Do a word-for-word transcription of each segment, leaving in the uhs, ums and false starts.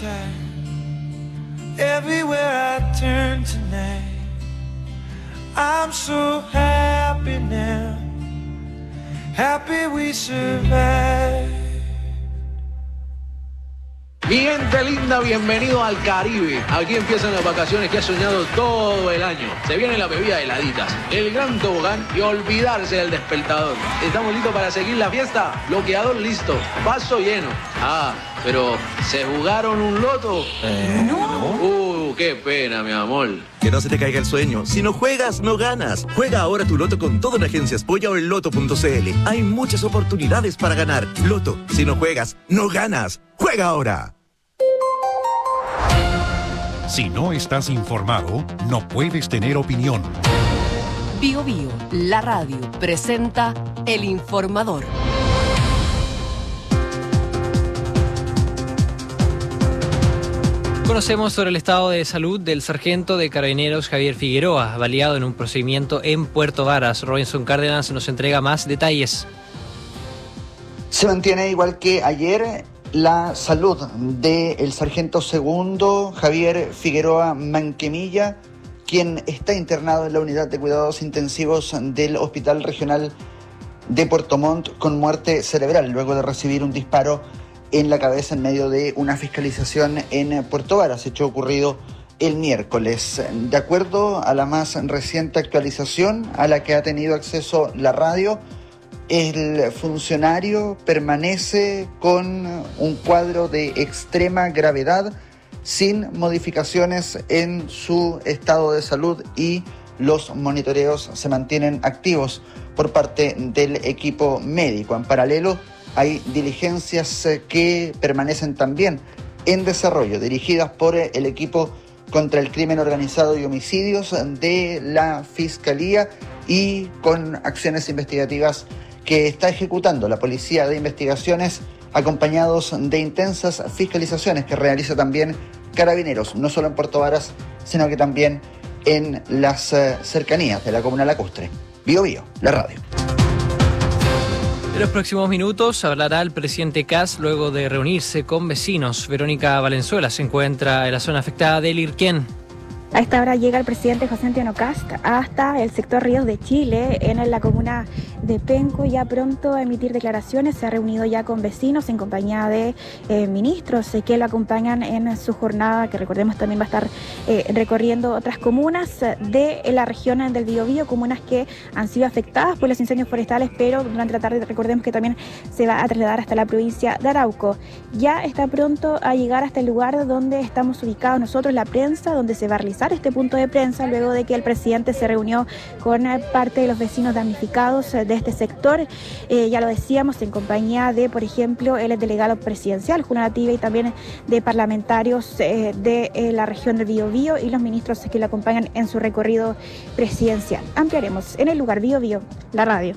time, everywhere I turn tonight, I'm so happy now, happy we survived. Mi gente linda, bienvenido al Caribe. Aquí empiezan las vacaciones que has soñado todo el año. Se viene la bebida de heladitas, el gran tobogán y olvidarse del despertador. ¿Estamos listos para seguir la fiesta? Bloqueador listo, vaso lleno. Ah, pero ¿se jugaron un loto? Eh, no. Uh, qué pena, mi amor. Que no se te caiga el sueño. Si no juegas, no ganas. Juega ahora tu loto con todo en Agencias Polla o en loto punto c l. Hay muchas oportunidades para ganar. Loto, si no juegas, no ganas. ¡Juega ahora! Si no estás informado, no puedes tener opinión. Bio Bio, la radio, presenta El Informador. Conocemos sobre el estado de salud del sargento de Carabineros Javier Figueroa, baleado en un procedimiento en Puerto Varas. Robinson Cárdenas nos entrega más detalles. Se mantiene igual que ayer la salud del sargento segundo Javier Figueroa Manquemilla, quien está internado en la unidad de cuidados intensivos del Hospital Regional de Puerto Montt con muerte cerebral, luego de recibir un disparo en la cabeza en medio de una fiscalización en Puerto Varas, hecho ocurrido el miércoles. De acuerdo a la más reciente actualización a la que ha tenido acceso la radio, el funcionario permanece con un cuadro de extrema gravedad, sin modificaciones en su estado de salud, y los monitoreos se mantienen activos por parte del equipo médico. En paralelo, hay diligencias que permanecen también en desarrollo, dirigidas por el equipo contra el crimen organizado y homicidios de la Fiscalía y con acciones investigativas que está ejecutando la Policía de Investigaciones, acompañados de intensas fiscalizaciones que realiza también Carabineros, no solo en Puerto Varas, sino que también en las cercanías de la comuna lacustre. Bio Bio, la radio. En los próximos minutos hablará el presidente Kast luego de reunirse con vecinos. Verónica Valenzuela se encuentra en la zona afectada del Irquén. A esta hora llega el presidente José Antonio Kast hasta el sector Ríos de Chile, en la comuna de Penco, ya pronto a emitir declaraciones. Se ha reunido ya con vecinos en compañía de eh, ministros eh, que lo acompañan en su jornada, que recordemos también va a estar eh, recorriendo otras comunas de la región del Biobío, comunas que han sido afectadas por los incendios forestales, pero durante la tarde recordemos que también se va a trasladar hasta la provincia de Arauco. Ya está pronto a llegar hasta el lugar donde estamos ubicados nosotros, la prensa, donde se va a realizar este punto de prensa luego de que el presidente se reunió con parte de los vecinos damnificados de este sector. Eh, ya lo decíamos, en compañía de, por ejemplo, el delegado presidencial, Julio Nativa, y también de parlamentarios eh, de eh, la región del Biobío y los ministros que lo acompañan en su recorrido presidencial. Ampliaremos en el lugar. Bio Bio, la radio.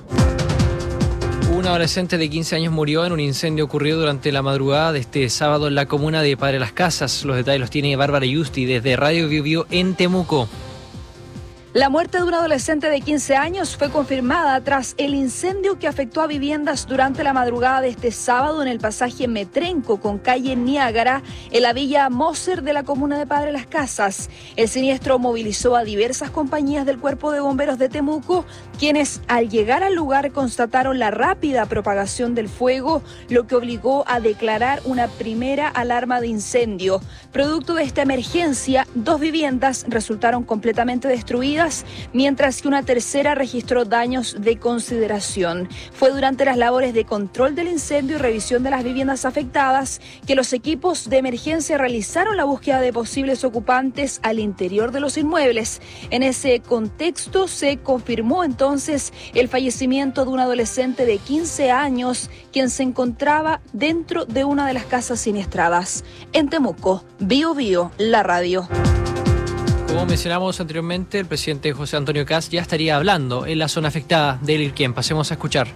Un adolescente de quince años murió en un incendio ocurrido durante la madrugada de este sábado en la comuna de Padre Las Casas. Los detalles los tiene Bárbara Yusti desde Radio Bio Bio en Temuco. La muerte de un adolescente de quince años fue confirmada tras el incendio que afectó a viviendas durante la madrugada de este sábado en el pasaje Metrenco con calle Niágara, en la villa Moser de la comuna de Padre Las Casas. El siniestro movilizó a diversas compañías del Cuerpo de Bomberos de Temuco, quienes al llegar al lugar constataron la rápida propagación del fuego, lo que obligó a declarar una primera alarma de incendio. Producto de esta emergencia, dos viviendas resultaron completamente destruidas, mientras que una tercera registró daños de consideración. Fue durante las labores de control del incendio y revisión de las viviendas afectadas que los equipos de emergencia realizaron la búsqueda de posibles ocupantes al interior de los inmuebles. En ese contexto se confirmó entonces el fallecimiento de un adolescente de quince años, quien se encontraba dentro de una de las casas siniestradas. En Temuco, Bio Bio, la radio. Como mencionamos anteriormente, el presidente José Antonio Kast ya estaría hablando en la zona afectada del Irquén. Pasemos a escuchar.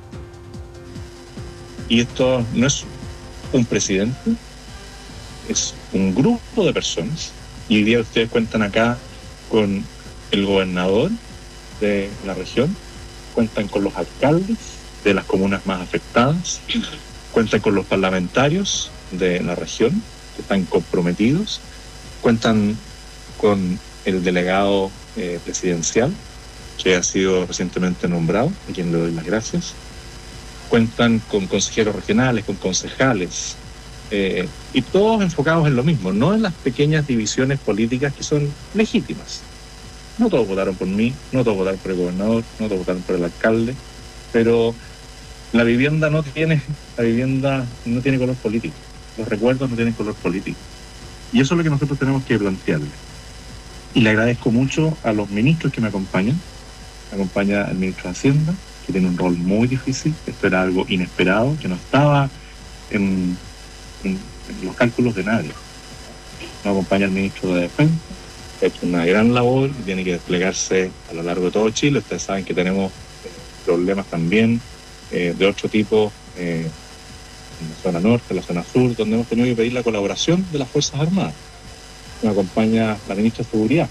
Y esto no es un presidente, es un grupo de personas. Y hoy día ustedes cuentan acá con el gobernador de la región, cuentan con los alcaldes de las comunas más afectadas, cuentan con los parlamentarios de la región, que están comprometidos. Cuentan con el delegado eh, presidencial, que ha sido recientemente nombrado, a quien le doy las gracias. Cuentan con consejeros regionales, con concejales, eh, y todos enfocados en lo mismo, no en las pequeñas divisiones políticas que son legítimas. No todos votaron por mí, no todos votaron por el gobernador, no todos votaron por el alcalde, pero la vivienda no tiene, la vivienda no tiene color político, los recuerdos no tienen color político. Y eso es lo que nosotros tenemos que plantearle. Y le agradezco mucho a los ministros que me acompañan. Me acompaña el ministro de Hacienda, que tiene un rol muy difícil. Esto era algo inesperado, que no estaba en, en, en los cálculos de nadie. Me acompaña el ministro de Defensa, que ha hecho una gran labor y tiene que desplegarse a lo largo de todo Chile. Ustedes saben que tenemos problemas también eh, de otro tipo eh, en la zona norte, en la zona sur, donde hemos tenido que pedir la colaboración de las Fuerzas Armadas. Me acompaña la ministra de Seguridad,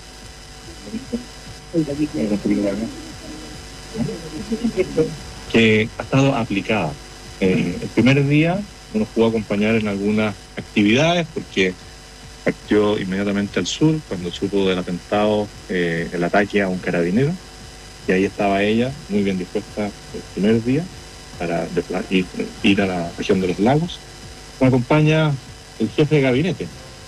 que ha estado aplicada. Eh, el primer día no nos pudo acompañar en algunas actividades porque partió inmediatamente al sur cuando supo del atentado, eh, el ataque a un carabinero, y ahí estaba ella muy bien dispuesta el primer día para ir, ir a la región de los lagos. Me acompaña el jefe de gabinete,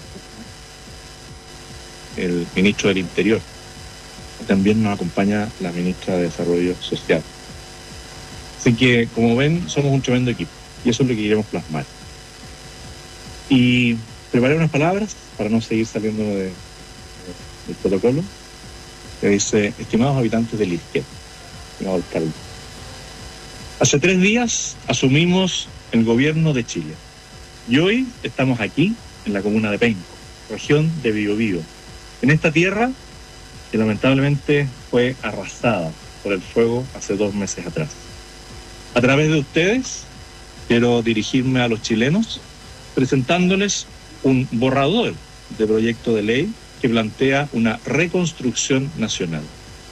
el ministro del Interior. También nos acompaña la ministra de Desarrollo Social. Así que, como ven, somos un tremendo equipo y eso es lo que queremos plasmar. Y preparé unas palabras para no seguir saliendo de, de, del protocolo, que dice: estimados habitantes del Isquet, estimado alcalde, hace tres días asumimos el gobierno de Chile y hoy estamos aquí en la comuna de Penco, región de Biobío, en esta tierra que lamentablemente fue arrasada por el fuego hace dos meses atrás. A través de ustedes quiero dirigirme a los chilenos presentándoles un borrador de proyecto de ley que plantea una reconstrucción nacional.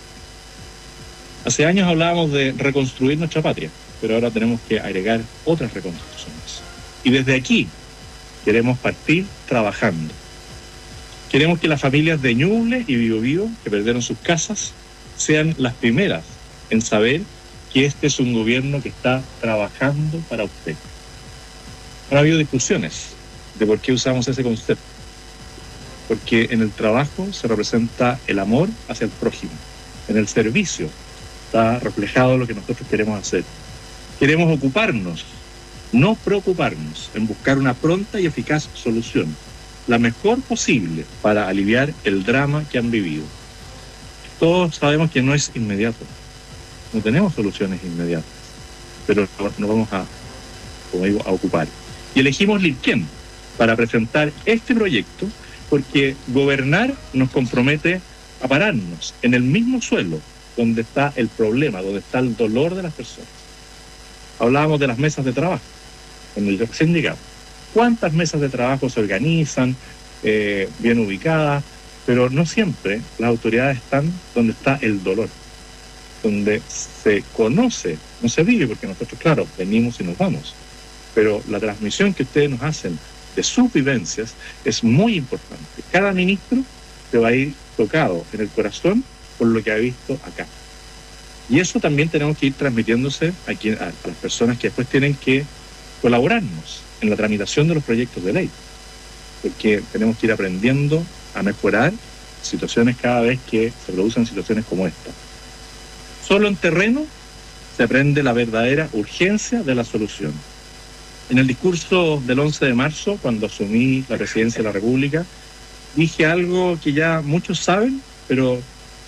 Hace años hablábamos de reconstruir nuestra patria, pero ahora tenemos que agregar otras reconstrucciones. Y desde aquí queremos partir trabajando. Queremos que las familias de Ñuble y Biobío, que perdieron sus casas, sean las primeras en saber que este es un gobierno que está trabajando para usted. No ha habido discusiones de por qué usamos ese concepto. Porque en el trabajo se representa el amor hacia el prójimo. En el servicio está reflejado lo que nosotros queremos hacer. Queremos ocuparnos, no preocuparnos, en buscar una pronta y eficaz solución, la mejor posible para aliviar el drama que han vivido. Todos sabemos que no es inmediato, no tenemos soluciones inmediatas, pero nos vamos a, como digo, a ocupar. Y elegimos Lirquén para presentar este proyecto porque gobernar nos compromete a pararnos en el mismo suelo donde está el problema, donde está el dolor de las personas. Hablábamos de las mesas de trabajo en el recién llegado. ¿Cuántas mesas de trabajo se organizan, eh, bien ubicadas? Pero no siempre las autoridades están donde está el dolor, donde se conoce, no se vive, porque nosotros, claro, venimos y nos vamos. Pero la transmisión que ustedes nos hacen de sus vivencias es muy importante. Cada ministro se va a ir tocado en el corazón por lo que ha visto acá. Y eso también tenemos que ir transmitiéndose a, quien, a, a las personas que después tienen que colaborarnos en la tramitación de los proyectos de ley, porque tenemos que ir aprendiendo a mejorar situaciones cada vez que se producen situaciones como esta. Solo en terreno se aprende la verdadera urgencia de la solución. En el discurso del once de marzo, cuando asumí la presidencia de la República, dije algo que ya muchos saben, pero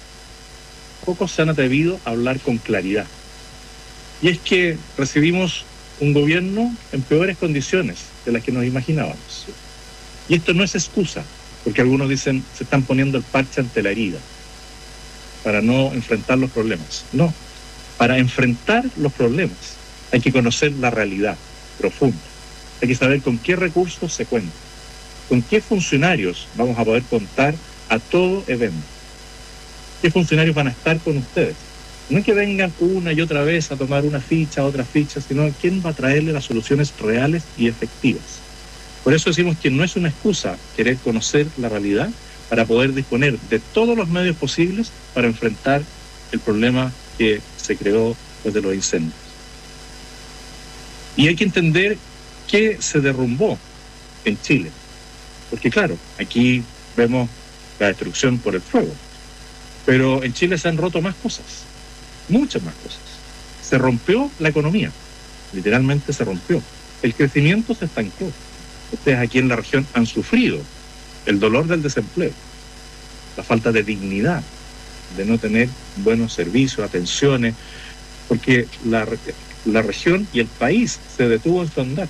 pocos se han atrevido a hablar con claridad. Y es que recibimos un gobierno en peores condiciones de las que nos imaginábamos. Y esto no es excusa, porque algunos dicen se están poniendo el parche ante la herida para no enfrentar los problemas. No, para enfrentar los problemas hay que conocer la realidad profunda. Hay que saber con qué recursos se cuenta, con qué funcionarios vamos a poder contar a todo evento, qué funcionarios van a estar con ustedes. No es que vengan una y otra vez a tomar una ficha, otra ficha, sino quién va a traerle las soluciones reales y efectivas. Por eso decimos que no es una excusa querer conocer la realidad para poder disponer de todos los medios posibles para enfrentar el problema que se creó desde los incendios. Y hay que entender qué se derrumbó en Chile. Porque claro, aquí vemos la destrucción por el fuego. Pero en Chile se han roto más cosas, muchas más cosas. Se rompió la economía, literalmente se rompió. El crecimiento se estancó. Ustedes aquí en la región han sufrido el dolor del desempleo, la falta de dignidad, de no tener buenos servicios, atenciones, porque la, la región y el país se detuvo en su andar.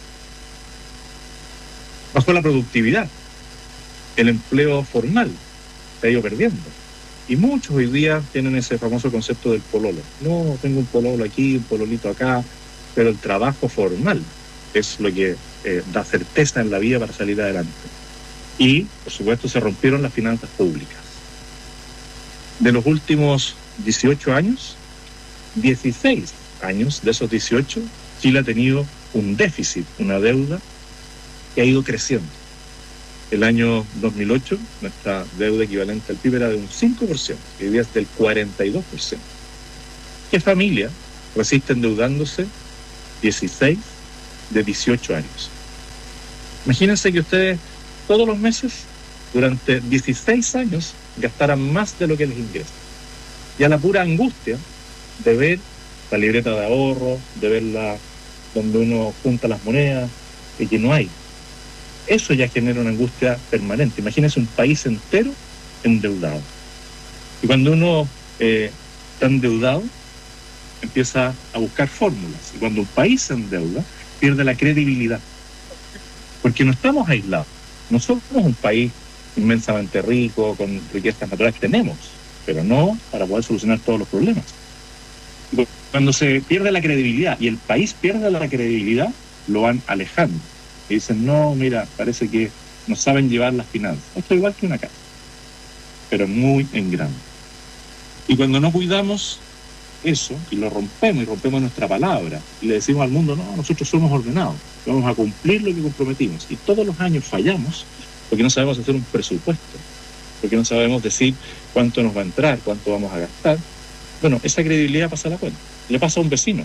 Bajó la productividad, el empleo formal se ha ido perdiendo. Y muchos hoy día tienen ese famoso concepto del pololo. No, tengo un pololo aquí, un pololito acá, pero el trabajo formal es lo que eh, da certeza en la vida para salir adelante. Y, por supuesto, se rompieron las finanzas públicas. De los últimos dieciocho años, dieciséis años de esos dieciocho, Chile ha tenido un déficit, una deuda que ha ido creciendo. El año dos mil ocho, nuestra deuda equivalente al P I B era de un cinco por ciento, y hoy día es del cuarenta y dos por ciento. ¿Qué familia resiste endeudándose dieciséis de dieciocho años? Imagínense que ustedes todos los meses, durante dieciséis años, gastaran más de lo que les ingresa. Ya la pura angustia de ver la libreta de ahorro, de verla donde uno junta las monedas y que no hay. Eso ya genera una angustia permanente. Imagínense un país entero endeudado. Y cuando uno eh, está endeudado, empieza a buscar fórmulas. Y cuando un país se endeuda, pierde la credibilidad. Porque no estamos aislados. No somos un país inmensamente rico, con riquezas naturales. Tenemos, pero no para poder solucionar todos los problemas. Cuando se pierde la credibilidad y el país pierde la credibilidad, lo van alejando. Y dicen, no, mira, parece que no saben llevar las finanzas. Esto es igual que una casa, pero muy en grande. Y cuando no cuidamos eso, y lo rompemos, y rompemos nuestra palabra, y le decimos al mundo, no, nosotros somos ordenados, vamos a cumplir lo que comprometimos, y todos los años fallamos, porque no sabemos hacer un presupuesto, porque no sabemos decir cuánto nos va a entrar, cuánto vamos a gastar. Bueno, esa credibilidad pasa a la cuenta. Le pasa a un vecino,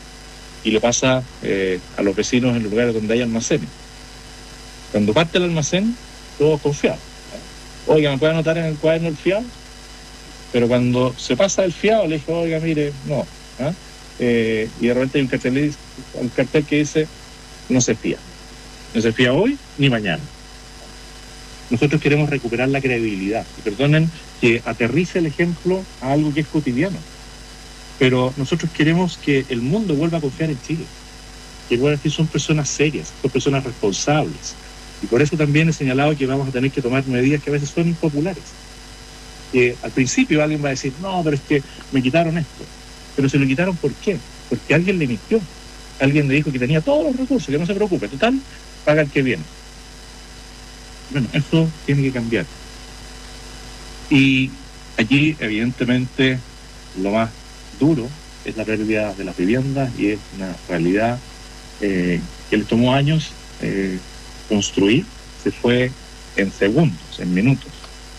y le pasa eh, a los vecinos en lugares donde hay almacenes. Cuando parte el almacén, todos confiados. Oiga, ¿me puede anotar en el cuaderno el fiado? Pero cuando se pasa el fiado, le dijo, oiga, mire, no. ¿ah? Eh, y de repente hay un cartel, un cartel que dice, no se fía. No se fía hoy ni mañana. Nosotros queremos recuperar la credibilidad. Y perdonen que aterrice el ejemplo a algo que es cotidiano. Pero nosotros queremos que el mundo vuelva a confiar en Chile. Que vuelva a decir, son personas serias, son personas responsables. Y por eso también he señalado que vamos a tener que tomar medidas que a veces son impopulares. Que al principio alguien va a decir, no, pero es que me quitaron esto. Pero se lo quitaron, ¿por qué? Porque alguien le mintió. Alguien le dijo que tenía todos los recursos, que no se preocupe, total, paga el que viene. Bueno, eso tiene que cambiar. Y aquí, evidentemente, lo más duro es la pérdida de las viviendas y es una realidad eh, que le tomó años eh, construir, se fue en segundos, en minutos.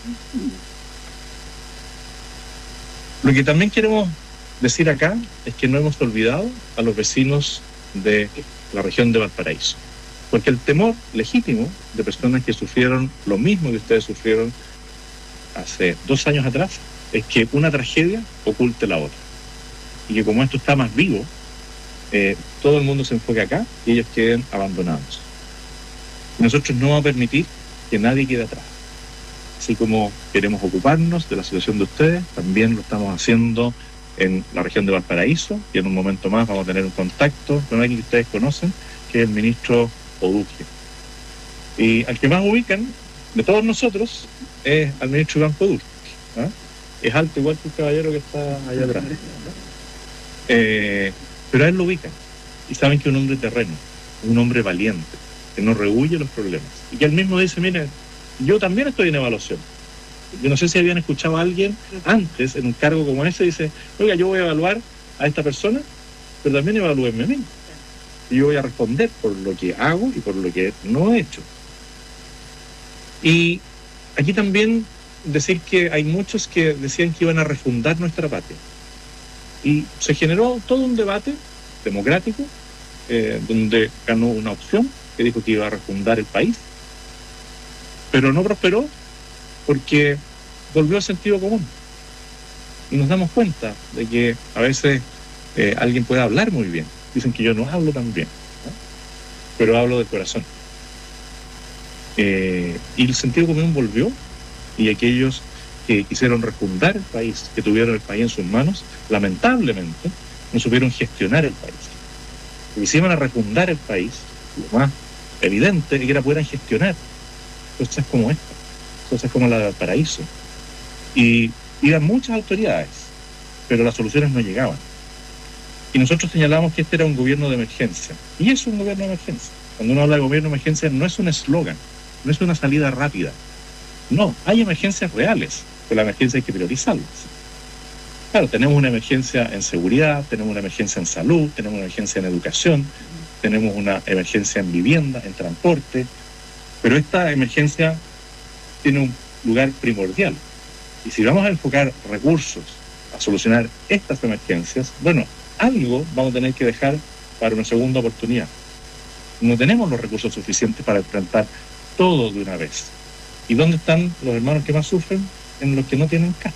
Lo que también queremos decir acá es que no hemos olvidado a los vecinos de la región de Valparaíso, porque el temor legítimo de personas que sufrieron lo mismo que ustedes sufrieron hace dos años atrás es que una tragedia oculte la otra. Y que como esto está más vivo, eh, todo el mundo se enfoque acá y ellos queden abandonados. Y nosotros no vamos a permitir que nadie quede atrás. Así como queremos ocuparnos de la situación de ustedes, también lo estamos haciendo en la región de Valparaíso, y en un momento más vamos a tener un contacto con alguien que ustedes conocen, que es el ministro Oduque. Y al que más ubican de todos nosotros es al ministro Iván Oduque. ¿Ah? Es alto igual que el caballero que está allá atrás. Eh, pero a él lo ubican y saben que es un hombre terreno, un hombre valiente, que no rehuye los problemas. Y que él mismo dice, mire, yo también estoy en evaluación. Yo no sé si habían escuchado a alguien antes en un cargo como ese, dice, oiga, yo voy a evaluar a esta persona, pero también evalúenme a mí. y yo voy a responder por lo que hago y por lo que no he hecho. Y aquí también decir que hay muchos que decían que iban a refundar nuestra patria. Y se generó todo un debate democrático, eh, donde ganó una opción que dijo que iba a refundar el país, pero no prosperó porque volvió al sentido común. Y nos damos cuenta de que a veces eh, alguien puede hablar muy bien. Dicen que yo no hablo tan bien, ¿no? Pero hablo del corazón. Eh, y el sentido común volvió, y aquellos que quisieron refundar el país, que tuvieron el país en sus manos, lamentablemente no supieron gestionar el país. Lo que se iban a refundar el país, lo más evidente es que era pudieran gestionar cosas como esta, cosas como la de Valparaíso. Y iban muchas autoridades, pero las soluciones no llegaban. Y nosotros señalamos que este era un gobierno de emergencia. Y es un gobierno de emergencia. Cuando uno habla de gobierno de emergencia no es un eslogan, no es una salida rápida. No, hay emergencias reales, pero la emergencia hay que priorizarlas. Claro, tenemos una emergencia en seguridad, tenemos una emergencia en salud, tenemos una emergencia en educación, tenemos una emergencia en vivienda, en transporte, pero esta emergencia tiene un lugar primordial. Y si vamos a enfocar recursos a solucionar estas emergencias, bueno, algo vamos a tener que dejar para una segunda oportunidad. No tenemos los recursos suficientes para enfrentar todo de una vez. ¿Y dónde están los hermanos que más sufren? En los que no tienen casa.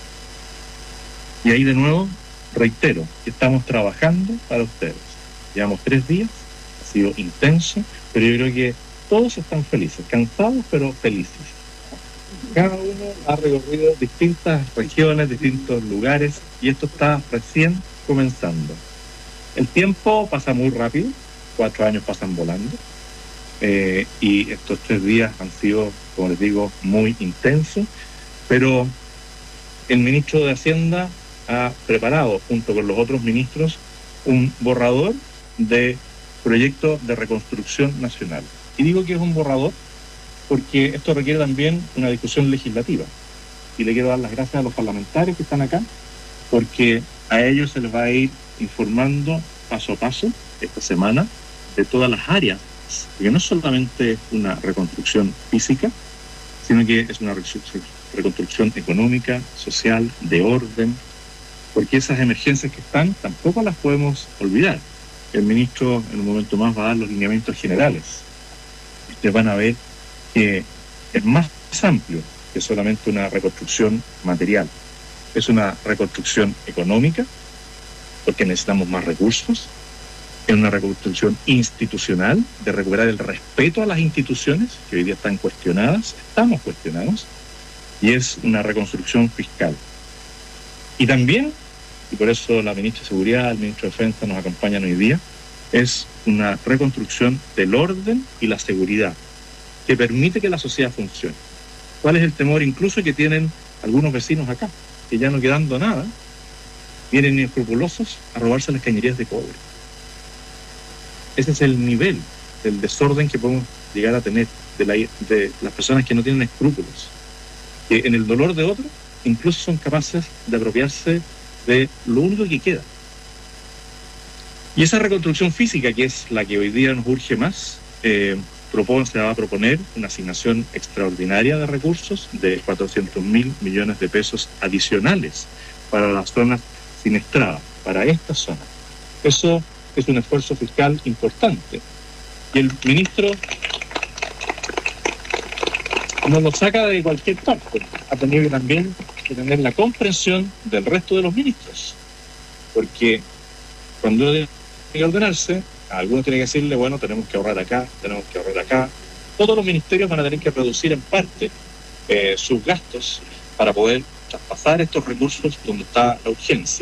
Y ahí de nuevo, reitero, que estamos trabajando para ustedes. Llevamos tres días, ha sido intenso, pero yo creo que todos están felices, cansados pero felices. Cada uno ha recorrido distintas regiones, distintos lugares, y esto está recién comenzando. El tiempo pasa muy rápido, cuatro años pasan volando, eh, y estos tres días han sido, como les digo, muy intensos, pero el ministro de Hacienda ha preparado, junto con los otros ministros, un borrador de proyecto de reconstrucción nacional. Y digo que es un borrador porque esto requiere también una discusión legislativa. Y le quiero dar las gracias a los parlamentarios que están acá, porque a ellos se les va a ir informando paso a paso esta semana de todas las áreas, porque no es solamente una reconstrucción física, sino que es una reconstrucción económica, social, de orden, porque esas emergencias que están tampoco las podemos olvidar. El ministro en un momento más va a dar los lineamientos generales. Ustedes van a ver que es más amplio que solamente una reconstrucción material. Es una reconstrucción económica, porque necesitamos más recursos. Es una reconstrucción institucional, de recuperar el respeto a las instituciones, que hoy día están cuestionadas, estamos cuestionados. Y es una reconstrucción fiscal. Y también, y por eso la ministra de Seguridad, el ministro de Defensa nos acompañan hoy día, es una reconstrucción del orden y la seguridad, que permite que la sociedad funcione. ¿Cuál es el temor incluso que tienen algunos vecinos acá? Que ya no quedando nada, vienen inescrupulosos a robarse las cañerías de cobre. Ese es el nivel del desorden que podemos llegar a tener de, la, de las personas que no tienen escrúpulos, que en el dolor de otro incluso son capaces de apropiarse de lo único que queda. Y esa reconstrucción física, que es la que hoy día nos urge más, eh, propone, se va a proponer una asignación extraordinaria de recursos de cuatrocientos mil millones de pesos adicionales para las zonas siniestradas, para esta zona. Eso es un esfuerzo fiscal importante. Y el ministro no lo saca de cualquier parte. Ha tenido que también que tener la comprensión del resto de los ministros. Porque cuando tiene que ordenarse, a algunos tiene que decirle, bueno, tenemos que ahorrar acá, tenemos que ahorrar acá. Todos los ministerios van a tener que reducir en parte eh, sus gastos para poder traspasar estos recursos donde está la urgencia.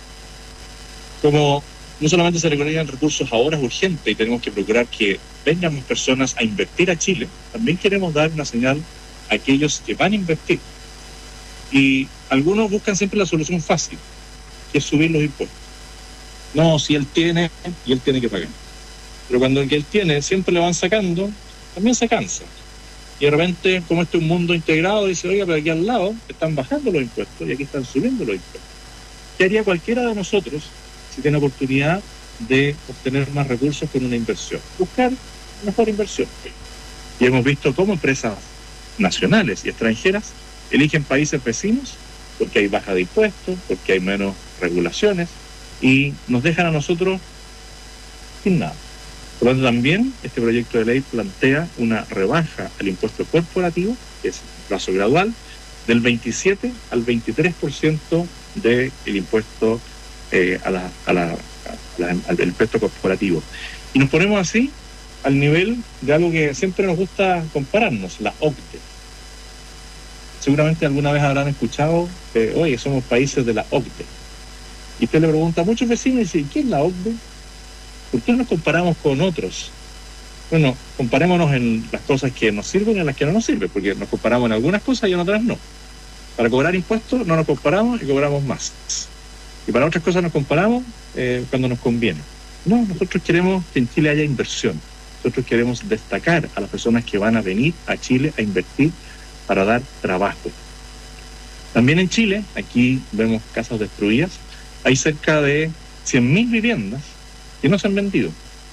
Como no solamente se requieren recursos ahora, es urgente y tenemos que procurar que vengan más personas a invertir a Chile, también queremos dar una señal a aquellos que van a invertir. Y algunos buscan siempre la solución fácil, que es subir los impuestos. No, si él tiene, y él tiene que pagar. Pero cuando el que él tiene siempre le van sacando, también se cansa. Y de repente, como este es un mundo integrado, dice, oiga, pero aquí al lado están bajando los impuestos y aquí están subiendo los impuestos. ¿Qué haría cualquiera de nosotros si tiene oportunidad de obtener más recursos con una inversión, buscar mejor inversión. Y hemos visto cómo empresas nacionales y extranjeras eligen países vecinos porque hay baja de impuestos, porque hay menos regulaciones y nos dejan a nosotros sin nada. Por lo tanto, también este proyecto de ley plantea una rebaja al impuesto corporativo, que es un plazo gradual, del veintisiete al veintitrés por ciento del impuesto eh, a la, a la, a la, al impuesto corporativo. Y nos ponemos así al nivel de algo que siempre nos gusta compararnos, la O C D E. Seguramente alguna vez habrán escuchado que, oye, somos países de la O C D E. Y usted le pregunta a muchos vecinos y dice, ¿qué es la O C D E? ¿Por qué nos comparamos con otros? Bueno, comparémonos en las cosas que nos sirven y en las que no nos sirven, porque nos comparamos en algunas cosas y en otras no. Para cobrar impuestos no nos comparamos y cobramos más. Y para otras cosas nos comparamos eh, cuando nos conviene. No, nosotros queremos que en Chile haya inversión. Nosotros queremos destacar a las personas que van a venir a Chile a invertir para dar trabajo. También en Chile, aquí vemos casas destruidas, hay cerca de cien mil viviendas que no se han vendido.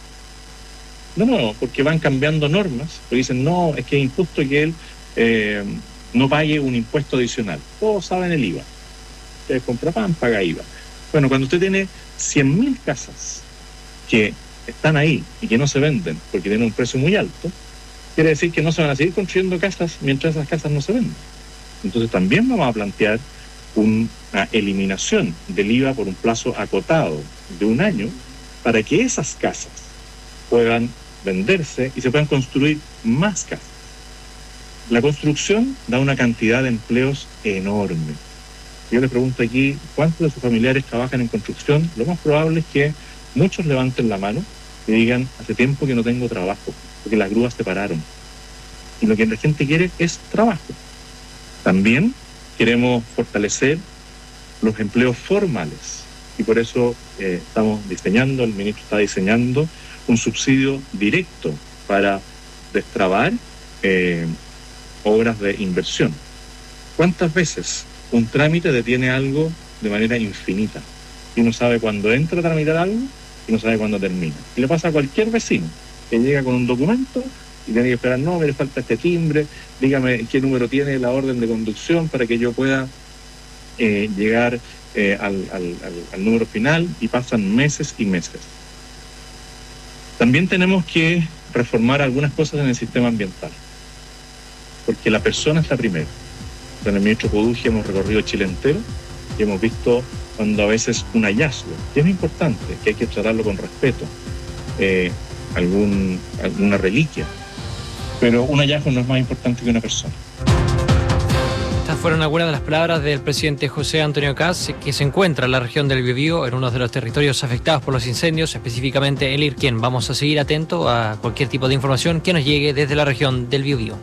No, no, porque van cambiando normas, porque dicen, no, es que es injusto que él eh, no pague un impuesto adicional. Todos saben el I V A. Usted compra pan, paga I V A. Bueno, cuando usted tiene cien mil casas que están ahí y que no se venden porque tienen un precio muy alto, quiere decir que no se van a seguir construyendo casas mientras esas casas no se venden. Entonces también vamos a plantear una eliminación del I V A por un plazo acotado de un año para que esas casas puedan venderse y se puedan construir más casas. La construcción da una cantidad de empleos enorme. Yo les pregunto aquí, ¿cuántos de sus familiares trabajan en construcción? Lo más probable es que muchos levanten la mano y digan, hace tiempo que no tengo trabajo, porque las grúas se pararon. Y lo que la gente quiere es trabajo. También queremos fortalecer los empleos formales. Y por eso eh, estamos diseñando, el ministro está diseñando un subsidio directo para destrabar eh, obras de inversión. ¿Cuántas veces un trámite detiene algo de manera infinita? Y no sabe cuándo entra a tramitar algo y no sabe cuándo termina. Y le pasa a cualquier vecino que llega con un documento y tiene que esperar, no, me le falta este timbre, dígame qué número tiene la orden de conducción para que yo pueda eh, llegar eh, al, al, al, al número final, y pasan meses y meses. También tenemos que reformar algunas cosas en el sistema ambiental, porque la persona está primero. Con el ministro Coduji hemos recorrido Chile entero y hemos visto cuando a veces un hallazgo, que es importante, que hay que tratarlo con respeto, eh, algún, alguna reliquia, pero un hallazgo no es más importante que una persona. Estas fueron algunas de las palabras del presidente José Antonio Kast, que se encuentra en la región del Biobío, en uno de los territorios afectados por los incendios, específicamente el Irquén. Vamos a seguir atento a cualquier tipo de información que nos llegue desde la región del Biobío.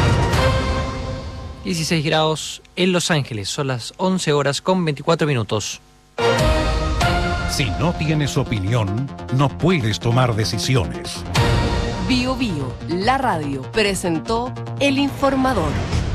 dieciséis grados en Los Ángeles, son las once horas con veinticuatro minutos. Si no tienes opinión, no puedes tomar decisiones. Biobío, la radio, presentó El Informador.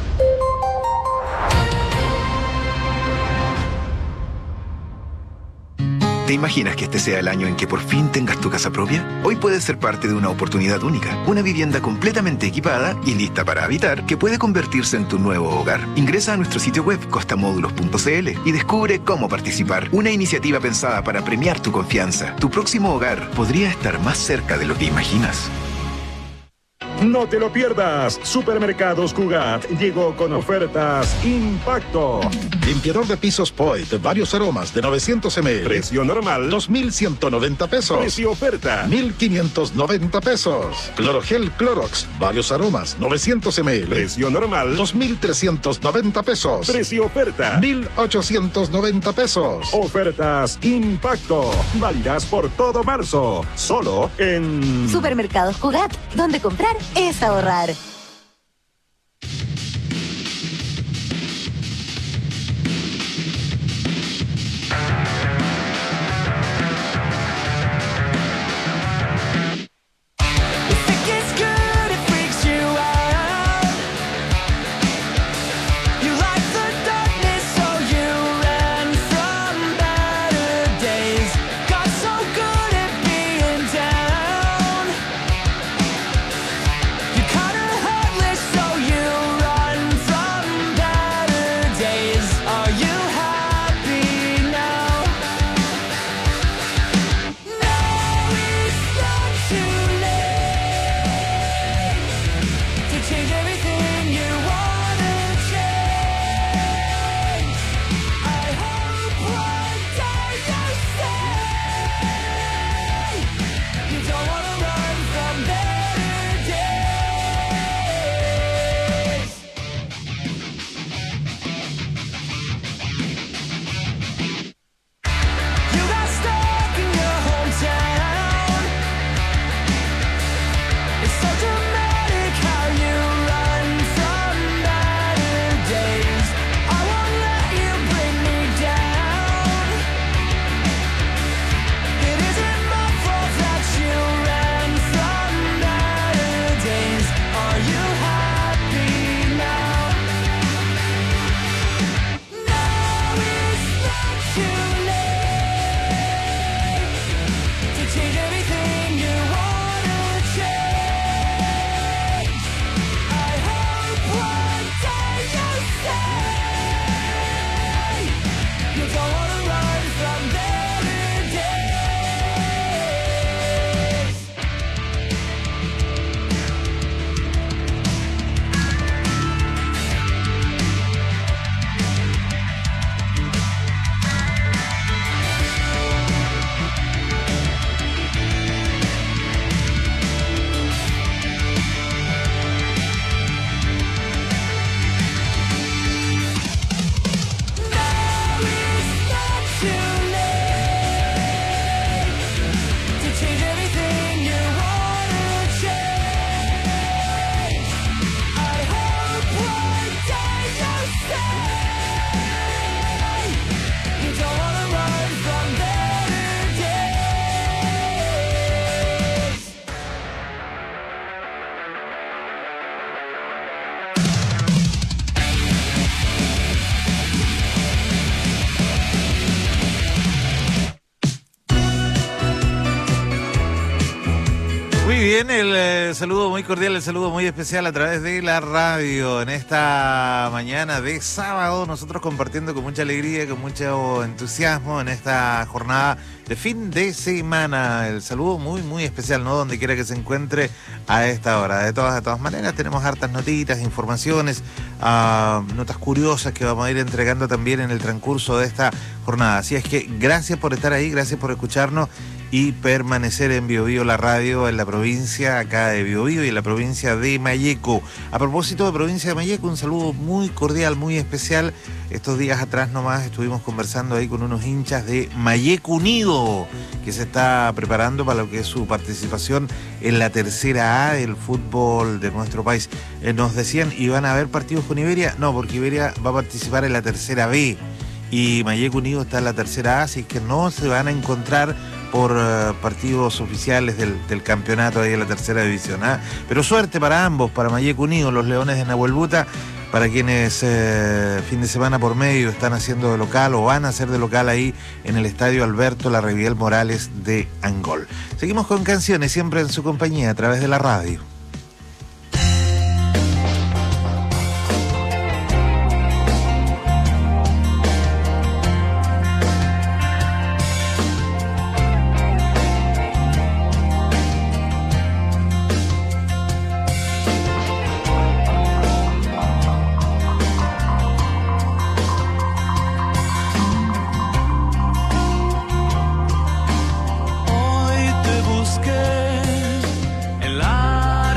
¿Te imaginas que este sea el año en que por fin tengas tu casa propia? Hoy puedes ser parte de una oportunidad única, una vivienda completamente equipada y lista para habitar que puede convertirse en tu nuevo hogar. Ingresa a nuestro sitio web costamódulos punto c l y descubre cómo participar. Una iniciativa pensada para premiar tu confianza. Tu próximo hogar podría estar más cerca de lo que imaginas. No te lo pierdas. Supermercados Cugat llegó con ofertas Impacto. Limpiador de pisos Poit, varios aromas de novecientos mililitros. Precio normal dos mil ciento noventa pesos. Precio oferta mil quinientos noventa pesos. Clorogel Clorox, varios aromas, novecientos mililitros. Precio normal dos mil trescientos noventa pesos. Precio oferta mil ochocientos noventa pesos. Ofertas Impacto, válidas por todo marzo. Solo en Supermercados Cugat, donde comprar es ahorrar. bien, el eh, saludo muy cordial, el saludo muy especial a través de la radio en esta mañana de sábado, nosotros compartiendo con mucha alegría, con mucho entusiasmo en esta jornada de fin de semana. El saludo muy, muy especial, ¿no? Donde quiera que se encuentre a esta hora. De todas, de todas maneras, tenemos hartas notitas, informaciones, uh, notas curiosas que vamos a ir entregando también en el transcurso de esta jornada. Así es que gracias por estar ahí, gracias por escucharnos y permanecer en Bio Bio, la radio en la provincia acá de Bio Bio y en la provincia de Malleco. A propósito de provincia de Malleco, un saludo muy cordial, muy especial. Estos días atrás nomás estuvimos conversando ahí con unos hinchas de Malleco Unido, que se está preparando para lo que es su participación en la tercera A del fútbol de nuestro país. Eh, nos decían, ¿iban a haber partidos con Iberia? No, porque Iberia va a participar en la tercera B y Malleco Unido está en la tercera A, así que no se van a encontrar por uh, partidos oficiales del, del campeonato ahí en la tercera división. ¿eh? Pero suerte para ambos, para Malleco Unido, los Leones de Nahuel Buta, para quienes eh, fin de semana por medio están haciendo de local o van a hacer de local ahí en el estadio Alberto Larraviel Morales de Angol. Seguimos con canciones, siempre en su compañía a través de la radio. Hoy te busqué en la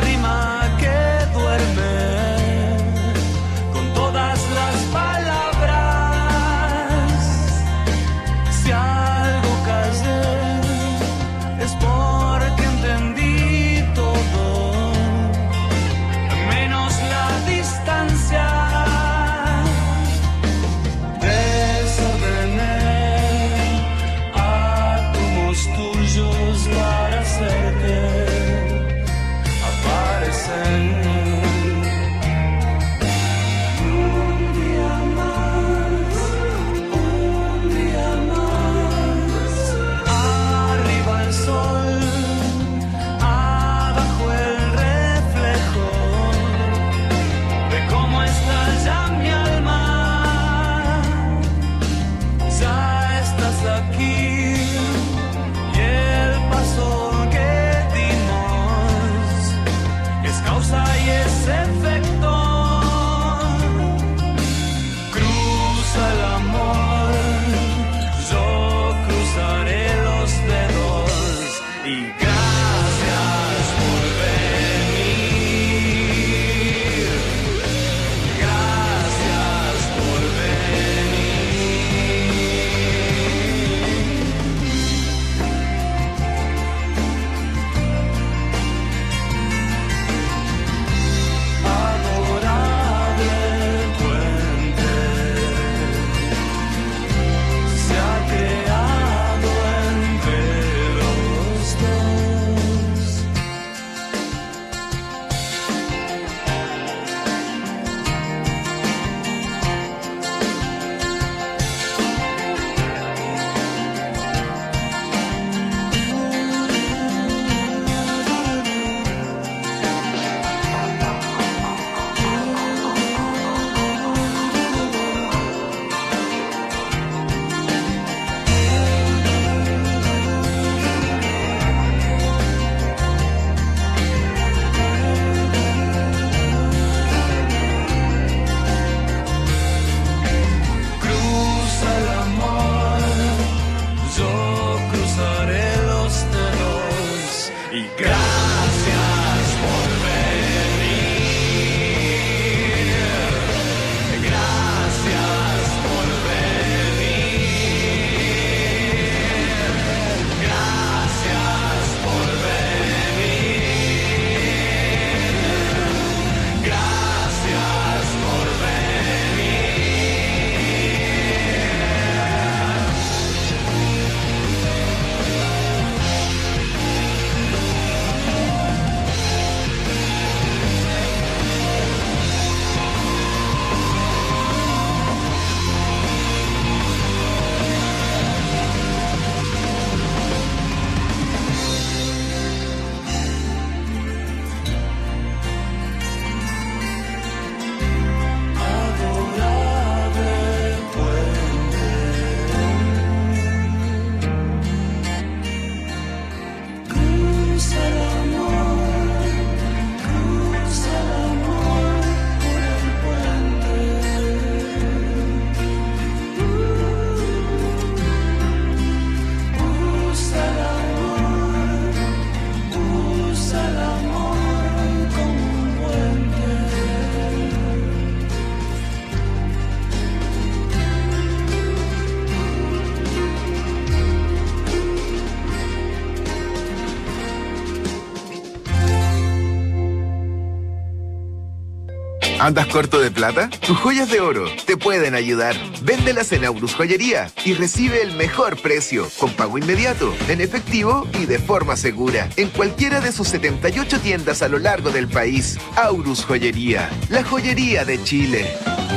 ¿Andas corto de plata? Tus joyas de oro te pueden ayudar. Véndelas en Aurus Joyería y recibe el mejor precio, con pago inmediato, en efectivo y de forma segura, en cualquiera de sus setenta y ocho tiendas a lo largo del país. Aurus Joyería, la joyería de Chile.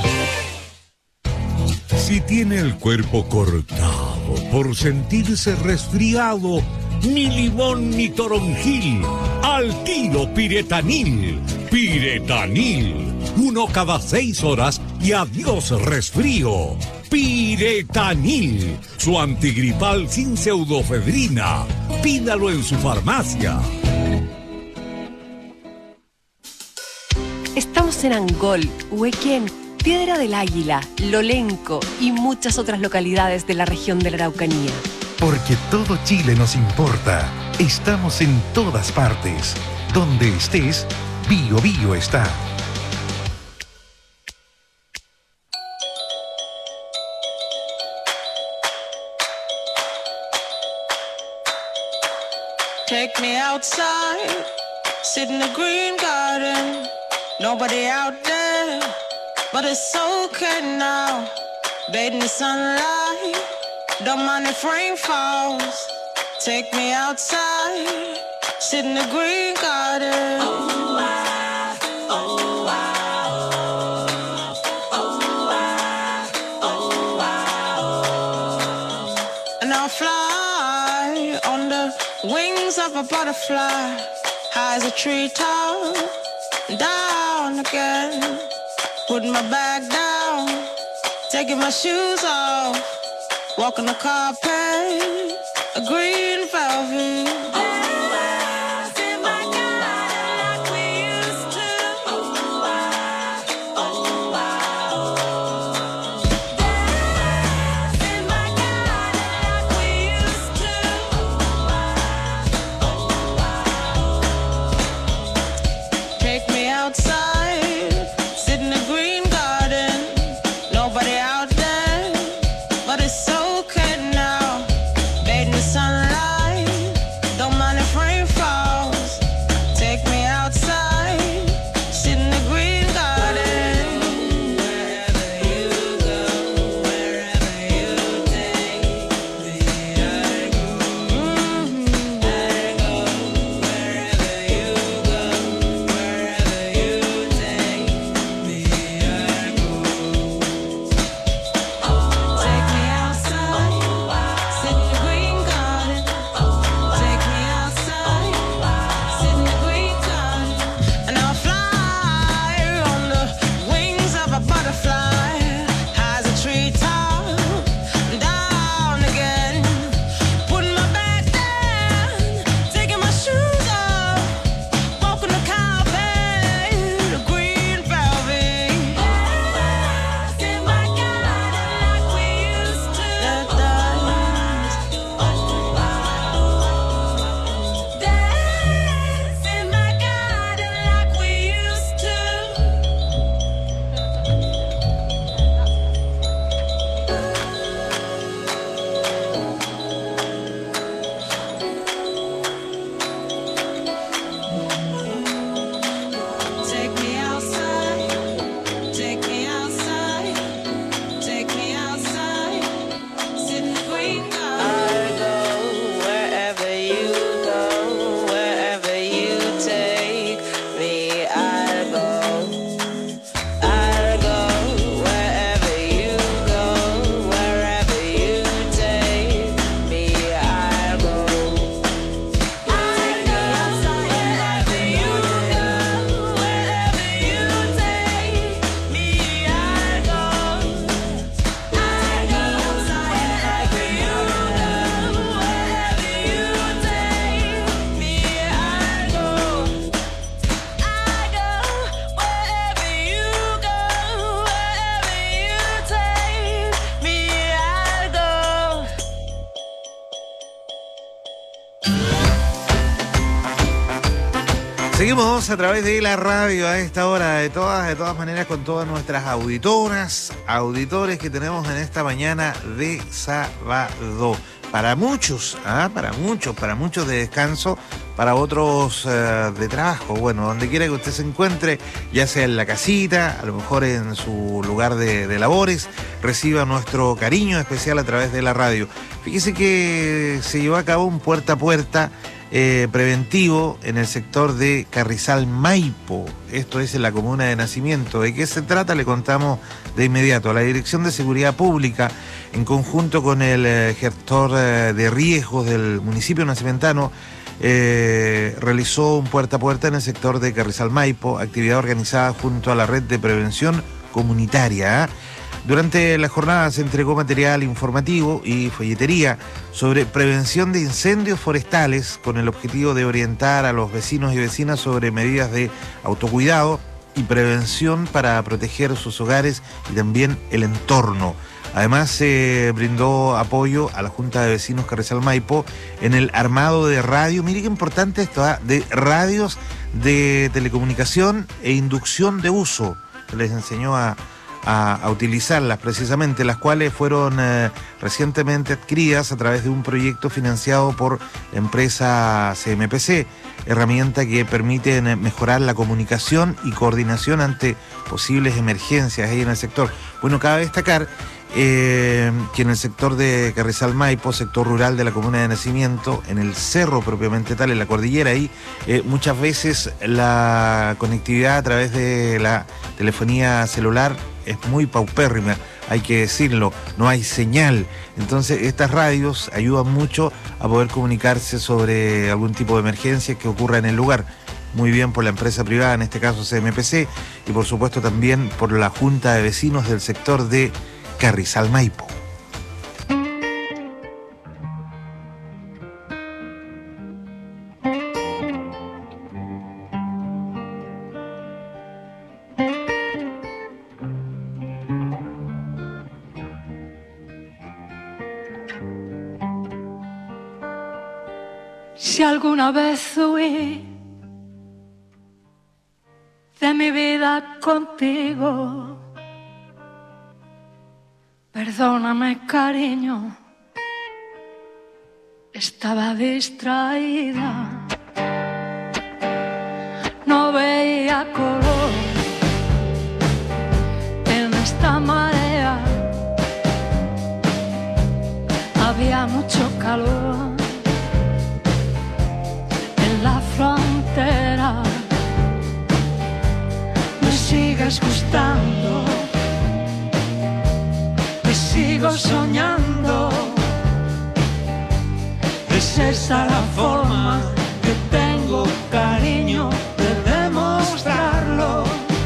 Si tiene el cuerpo cortado por sentirse resfriado, ni limón ni toronjil, al tiro Piretanil. Piretanil, uno cada seis horas y adiós resfrío. Piretanil, su antigripal sin pseudofedrina. Pídalo en su farmacia. Estamos en Angol, Huequén, Piedra del Águila, Lolenco y muchas otras localidades de la región de la Araucanía. Porque todo Chile nos importa. Estamos en todas partes. Donde estés, Bio Bio está. Take me outside, sit in the green garden. Nobody out there, but it's okay now. Bathe in the sunlight, don't mind if rain falls. Take me outside, sit in the green garden. Oh, I, oh, I, oh, I, oh, I, oh. And I'll fly on the wings of a butterfly, high as a treetop, down again. Put my bag down, taking my shoes off, walking the carpet, a green velvet. Seguimos a través de la radio a esta hora, de todas, de todas maneras, con todas nuestras auditoras, auditores que tenemos en esta mañana de sábado. Para muchos, ¿ah? para muchos, para muchos de descanso, para otros uh, de trabajo. Bueno, donde quiera que usted se encuentre, ya sea en la casita, a lo mejor en su lugar de, de labores, reciba nuestro cariño especial a través de la radio. Fíjese que se llevó a cabo un puerta a puerta eh, preventivo en el sector de Carrizal Maipo. Esto es en la comuna de Nacimiento. ¿De qué se trata? Le contamos de inmediato. La Dirección de Seguridad Pública, en conjunto con el eh, gestor eh, de riesgos del municipio nacimentano, eh, realizó un puerta a puerta en el sector de Carrizal Maipo, actividad organizada junto a la red de prevención comunitaria. ¿eh? Durante la jornada se entregó material informativo y folletería sobre prevención de incendios forestales con el objetivo de orientar a los vecinos y vecinas sobre medidas de autocuidado y prevención para proteger sus hogares y también el entorno. Además, se brindó apoyo a la Junta de Vecinos Carrizal Maipo en el armado de radio. Mire qué importante esto, ¿eh? de radios de telecomunicación e inducción de uso. Les enseñó a, a, a utilizarlas precisamente, las cuales fueron eh, recientemente adquiridas a través de un proyecto financiado por la empresa C M P C, herramienta que permite mejorar la comunicación y coordinación ante posibles emergencias ahí en el sector. Bueno, cabe destacar Eh, que en el sector de Carrizal Maipo, sector rural de la comuna de Nacimiento, en el cerro propiamente tal, en la cordillera ahí, eh, muchas veces la conectividad a través de la telefonía celular es muy paupérrima, hay que decirlo, no hay señal. Entonces estas radios ayudan mucho a poder comunicarse sobre algún tipo de emergencia que ocurra en el lugar. Muy bien por la empresa privada, en este caso C M P C, y por supuesto también por la Junta de Vecinos del sector de Carrizal Maipo. Si alguna vez huí de mi vida contigo, perdóname, cariño, estaba distraída, no veía color en esta marea, había mucho calor en la frontera. Me sigues gustando, sigo soñando, es esa la forma que tengo, cariño, de demostrarlo.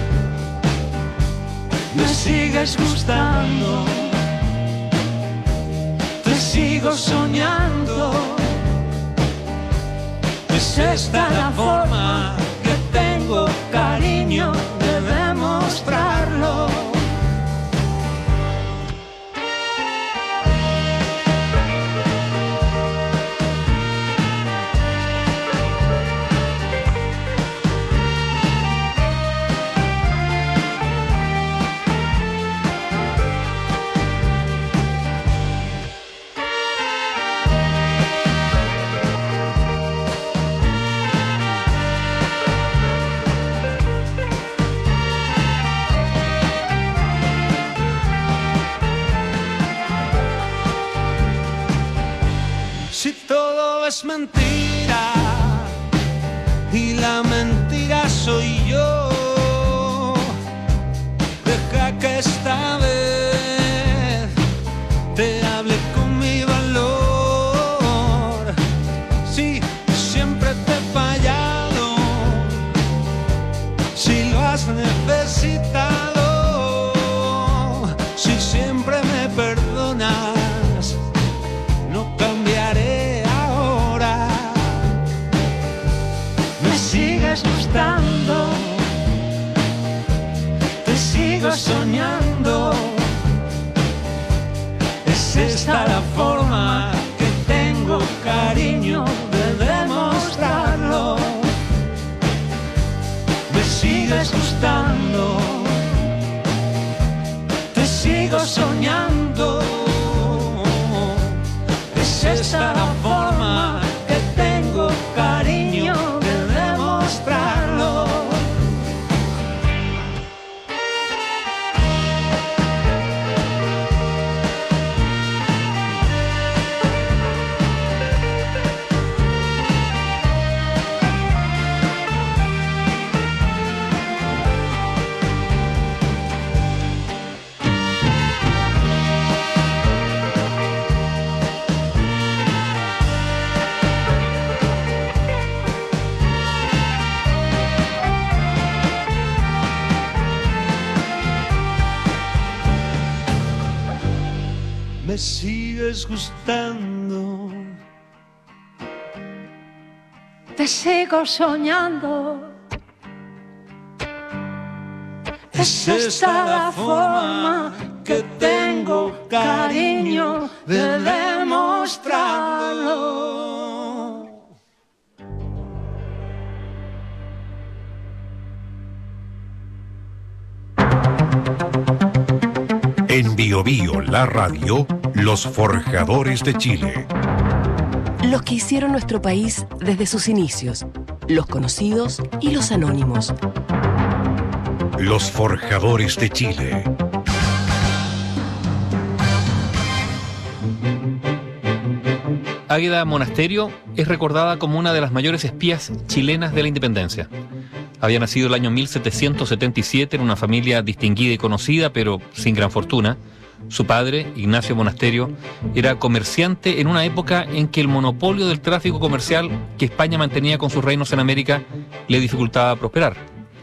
Me sigues gustando, te sigo soñando, es esta la forma que tengo, cariño, de demostrarlo. Es mentira y la mentira soy yo. Deja que esta vez te hable con mi valor. Si siempre te he fallado, si lo has necesitado, si siempre me perdonas, no cambiaré. Gustando, te sigo soñando. soñando. Es esta la forma que tengo, cariño, de demostrarlo. Me sigues gustando. Te sigo soñando. Es esta la forma que tengo, cariño, de demostrarlo. En Bio Bio, la radio, los forjadores de Chile. Los que hicieron nuestro país desde sus inicios, los conocidos y los anónimos. Los forjadores de Chile. Águeda Monasterio es recordada como una de las mayores espías chilenas de la independencia. Había nacido el año mil setecientos setenta y siete en una familia distinguida y conocida, pero sin gran fortuna. Su padre, Ignacio Monasterio, era comerciante en una época en que el monopolio del tráfico comercial que España mantenía con sus reinos en América le dificultaba prosperar.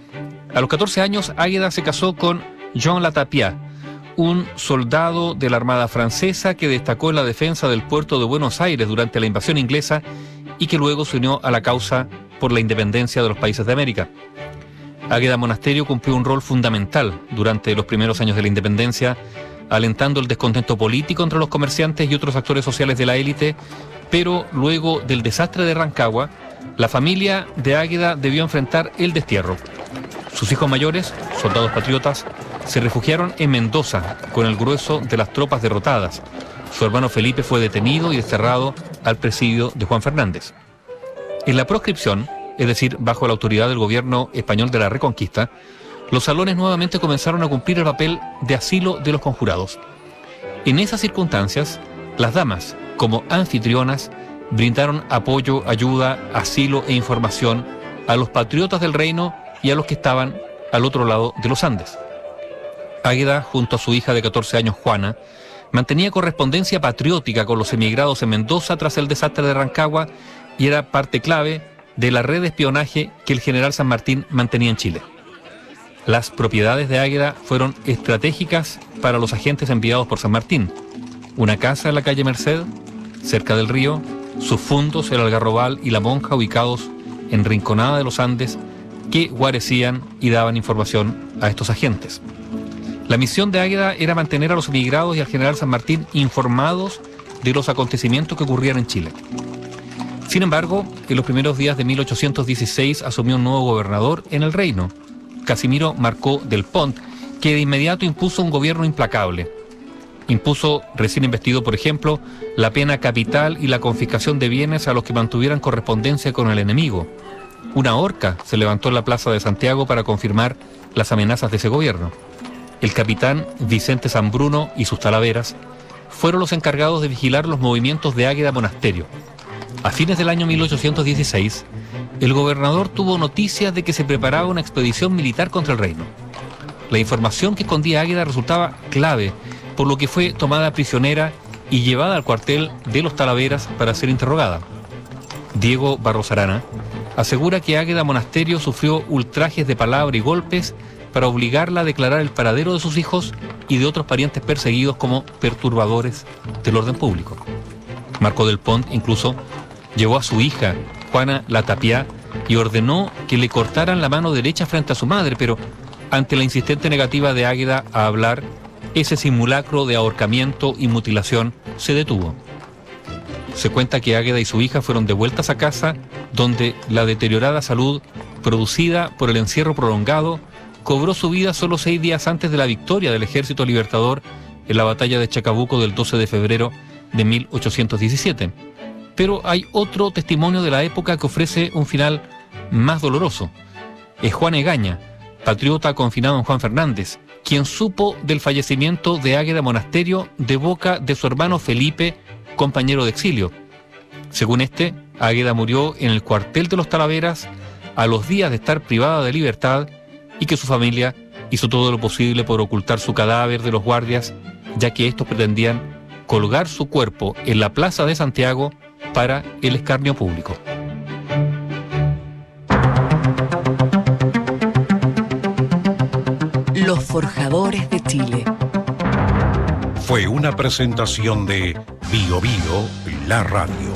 A los catorce años, Águeda se casó con Jean Latapia, un soldado de la Armada Francesa que destacó en la defensa del puerto de Buenos Aires durante la invasión inglesa y que luego se unió a la causa por la independencia de los países de América. Águeda Monasterio cumplió un rol fundamental durante los primeros años de la independencia, alentando el descontento político entre los comerciantes y otros actores sociales de la élite, pero luego del desastre de Rancagua, la familia de Águeda debió enfrentar el destierro. Sus hijos mayores, soldados patriotas, se refugiaron en Mendoza con el grueso de las tropas derrotadas. Su hermano Felipe fue detenido y desterrado al presidio de Juan Fernández. En la proscripción, es decir, bajo la autoridad del gobierno español de la Reconquista, los salones nuevamente comenzaron a cumplir el papel de asilo de los conjurados. En esas circunstancias, las damas, como anfitrionas, brindaron apoyo, ayuda, asilo e información a los patriotas del reino y a los que estaban al otro lado de los Andes. Águeda, junto a su hija de catorce años, Juana, mantenía correspondencia patriótica con los emigrados en Mendoza tras el desastre de Rancagua y era parte clave de la red de espionaje que el general San Martín mantenía en Chile. Las propiedades de Águeda fueron estratégicas para los agentes enviados por San Martín. Una casa en la calle Merced, cerca del río, sus fundos, el Algarrobal y la Monja, ubicados en Rinconada de los Andes, que guarecían y daban información a estos agentes. La misión de Águeda era mantener a los emigrados y al general San Martín informados de los acontecimientos que ocurrían en Chile. Sin embargo, en los primeros días de mil ochocientos dieciséis asumió un nuevo gobernador en el reino, Casimiro Marcó del Pont, que de inmediato impuso un gobierno implacable. Impuso, recién investido por ejemplo, la pena capital y la confiscación de bienes a los que mantuvieran correspondencia con el enemigo. Una horca se levantó en la plaza de Santiago para confirmar las amenazas de ese gobierno. El capitán Vicente Zambruno y sus talaveras fueron los encargados de vigilar los movimientos de Águeda Monasterio. A fines del año mil ochocientos dieciséis, el gobernador tuvo noticias de que se preparaba una expedición militar contra el reino. La información que escondía Águeda resultaba clave, por lo que fue tomada prisionera y llevada al cuartel de los Talaveras para ser interrogada. Diego Barros Arana asegura que Águeda Monasterio sufrió ultrajes de palabra y golpes para obligarla a declarar el paradero de sus hijos y de otros parientes perseguidos como perturbadores del orden público. Marco del Pont incluso llevó a su hija, Juana Latapia, y ordenó que le cortaran la mano derecha frente a su madre, pero ante la insistente negativa de Águeda a hablar, ese simulacro de ahorcamiento y mutilación se detuvo. Se cuenta que Águeda y su hija fueron devueltas a casa, donde la deteriorada salud producida por el encierro prolongado cobró su vida solo seis días antes de la victoria del Ejército Libertador en la batalla de Chacabuco del doce de febrero de mil ochocientos diecisiete. Pero hay otro testimonio de la época que ofrece un final más doloroso. Es Juan Egaña, patriota confinado en Juan Fernández, quien supo del fallecimiento de Águeda Monasterio de boca de su hermano Felipe, compañero de exilio. Según este, Águeda murió en el cuartel de los Talaveras a los días de estar privada de libertad y que su familia hizo todo lo posible por ocultar su cadáver de los guardias, ya que estos pretendían colgar su cuerpo en la plaza de Santiago para el escarnio público. Los Forjadores de Chile. Fue una presentación de Bio Bio, la radio.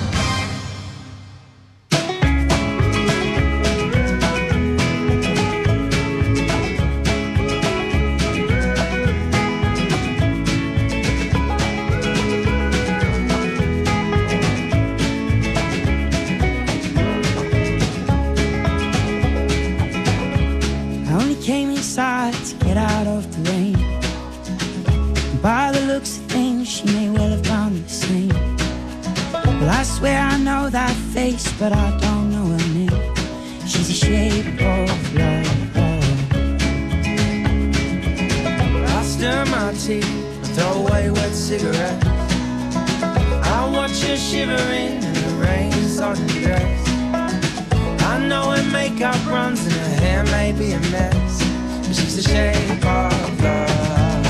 Get out of the rain. By the looks of things, she may well have done the same. Well, I swear I know that face, but I don't know her name. She's a shape of love. I stir my tea, throw away wet cigarettes. I watch her shivering in the rain, on her dress. I know her makeup runs and her hair may be a mess. She's the shape of love.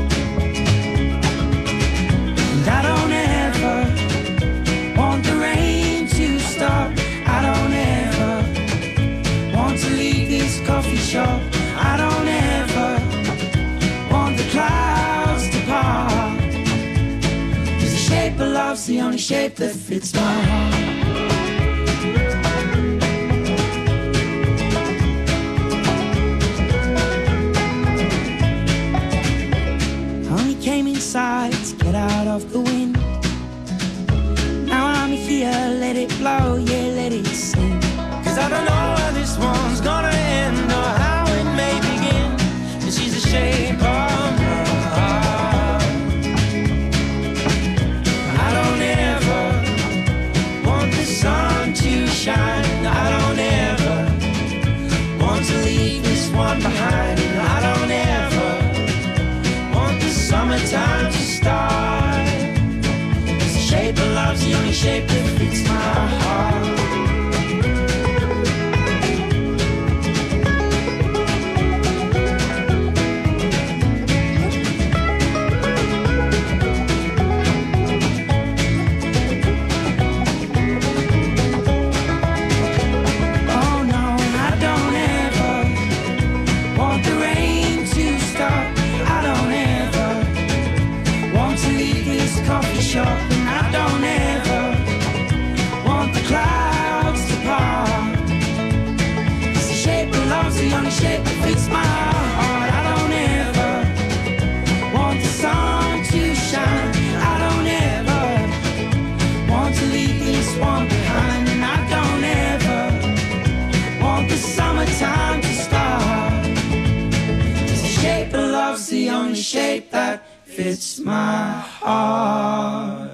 And I don't ever want the rain to stop. I don't ever want to leave this coffee shop. I don't ever want the clouds to part. 'Cause the shape of love's the only shape that fits my heart. Came inside to get out of the wind. Now I'm here, let it blow, yeah, let it sing. 'Cause I don't know where this one's gonna end or how it may begin. And she's the shape of love. I don't ever want the sun to shine. I don't ever want to leave this one behind. And I don't ever summertime to start. 'Cause the shape of love's the only shape that fits my heart. Oh no, I don't ever want the rain to stop. I don't ever to leave this coffee shop. And I don't ever want the clouds to part. 'Cause the shape of love's the only shape that fits my heart. I don't ever want the sun to shine. I don't ever want to leave this one behind. And I don't ever want the summertime to start. 'Cause the shape of love's the only shape that fits my heart.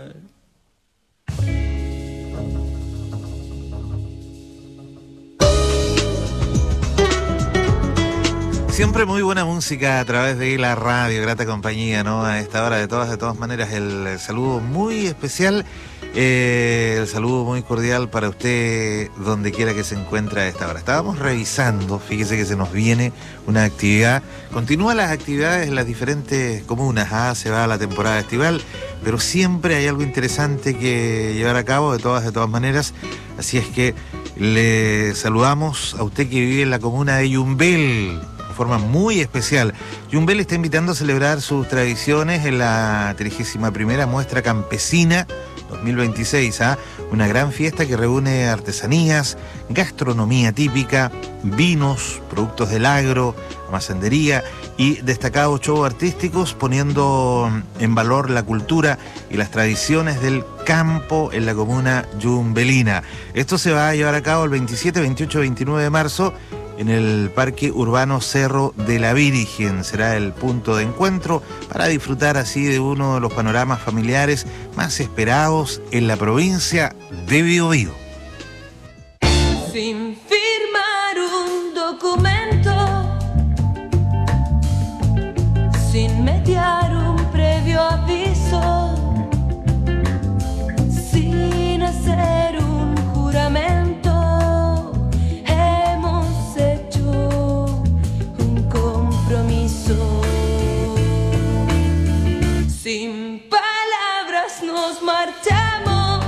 Siempre muy buena música a través de la radio, grata compañía, ¿no? A esta hora, de todas, de todas maneras, el, el saludo muy especial, eh, el saludo muy cordial para usted donde quiera que se encuentre a esta hora. Estábamos revisando, fíjese que se nos viene una actividad, continúan las actividades en las diferentes comunas, ¿ah? Se va a la temporada estival, pero siempre hay algo interesante que llevar a cabo, de todas, de todas maneras, así es que le saludamos a usted que vive en la comuna de Yumbel, forma muy especial. Yumbel está invitando a celebrar sus tradiciones en la trigésima primera Muestra Campesina dos mil veintiséis, ¿ah? Una gran fiesta que reúne artesanías, gastronomía típica, vinos, productos del agro, macendería y destacados shows artísticos, poniendo en valor la cultura y las tradiciones del campo en la comuna yumbelina. Esto se va a llevar a cabo el veintisiete, veintiocho, veintinueve de marzo en el Parque Urbano Cerro de la Virgen. Será el punto de encuentro para disfrutar así de uno de los panoramas familiares más esperados en la provincia de Biobío. Sin firmar un documento, sin mediar un previo aviso, sin hacer un juramento, hemos hecho un compromiso. Sin palabras nos marchamos,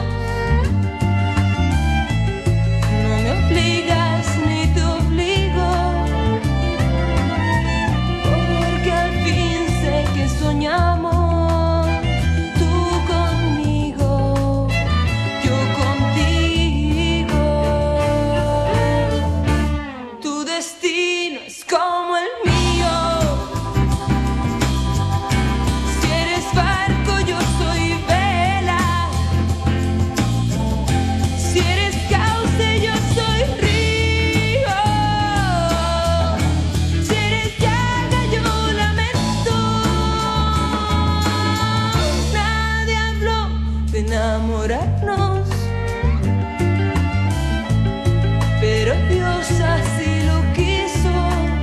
no me obligas ni te obligo, porque al fin sé que soñamos, tú conmigo, yo contigo. Tu destino es como el mío, si eres barco yo soy vela, si eres cauce yo soy río, si eres llaga yo lamento. Nadie habló de enamorarnos, pero Dios así lo quiso,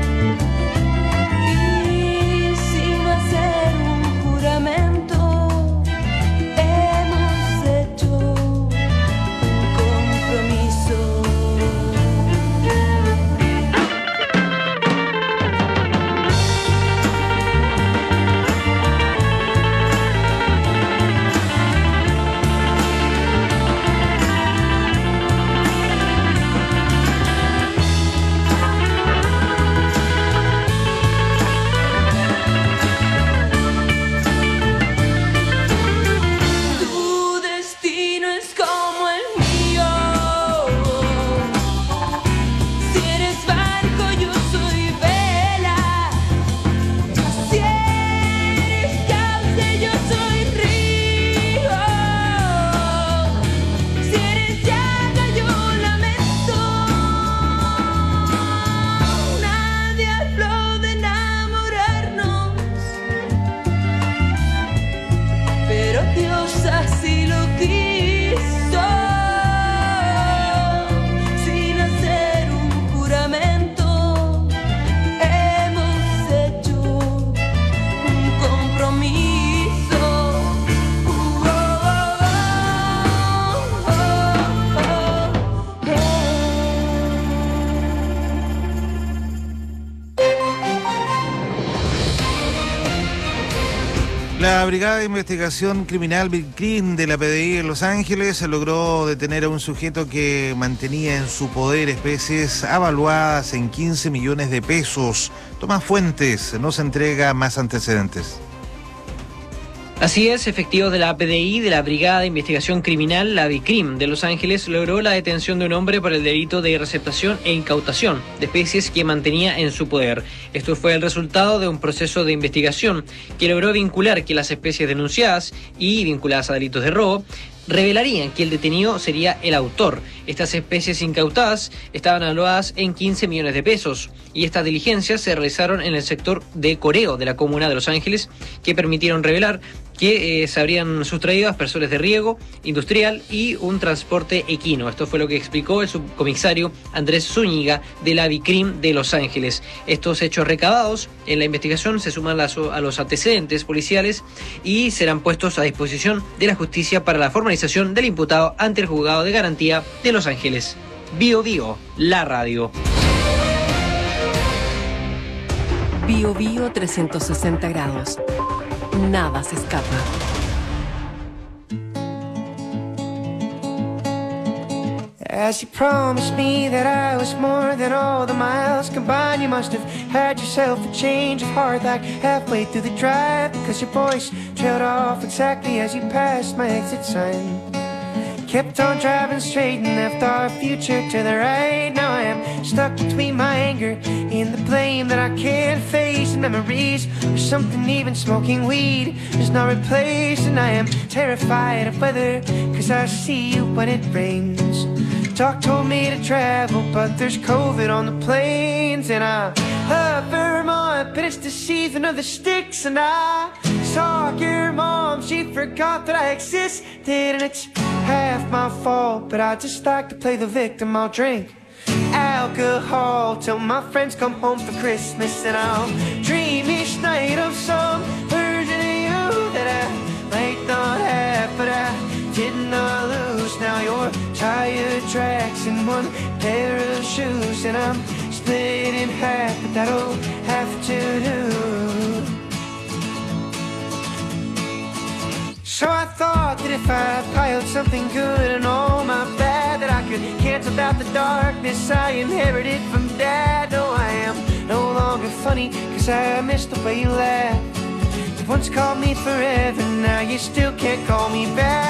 y sin hacer un juramento hemos hecho un compromiso. Tu destino es como el mío, si eres barco yo soy vela, si eres cauce yo soy río, si eres llaga yo lamento. Nadie habló de enamorarnos, pero Dios así lo quiso, sin hacer un juramento hemos hecho un compromiso. Uh, oh, oh, oh, oh, oh, La Brigada de Investigación Criminal BICRIM de la P D I en Los Ángeles logró detener a un sujeto que mantenía en su poder especies avaluadas en quince millones de pesos. Tomás Fuentes nos entrega más antecedentes. Así es, efectivos de la P D I, de la Brigada de Investigación Criminal, la BICRIM de Los Ángeles, logró la detención de un hombre por el delito de receptación e incautación de especies que mantenía en su poder. Esto fue el resultado de un proceso de investigación que logró vincular que las especies denunciadas y vinculadas a delitos de robo revelarían que el detenido sería el autor. Estas especies incautadas estaban evaluadas en quince millones de pesos y estas diligencias se realizaron en el sector de Coreo de la comuna de Los Ángeles, que permitieron revelar que eh, se habrían sustraído aspersores de riego industrial y un transporte equino. Esto fue lo que explicó el subcomisario Andrés Zúñiga de la BICRIM de Los Ángeles. Estos hechos recabados en la investigación se suman a los antecedentes policiales y serán puestos a disposición de la justicia para la formalización del imputado ante el juzgado de garantía de Los Ángeles. Bio Bio, la radio. Bio Bio trescientos sesenta grados. Nada se escapa. As you promised me that I was more than all the miles combined, you must have had yourself a change of heart like halfway through the drive, because your voice trailed off exactly as you passed my exit sign. Kept on driving straight and left our future to the right. Now I am stuck between my anger and the blame that I can't face, and memories of something even smoking weed is not replaced. And I am terrified of weather, cause I see you when it rains. Doc told me to travel, but there's COVID on the planes. And I love Vermont, but it's the season of the sticks. And I saw your mom, she forgot that I existed. And it's half my fault, but I just like to play the victim. I'll drink alcohol till my friends come home for Christmas. And I'll dream each night of some version of you that I might not have, but I did not lose. Now your tire tracks in one pair of shoes, and I'm split in half, but that'll have to do. So I thought that if I piled something good and all my bad, that I could cancel out the darkness I inherited from Dad. No, I am no longer funny, cause I miss the way you laugh. You once called me forever, now you still can't call me back.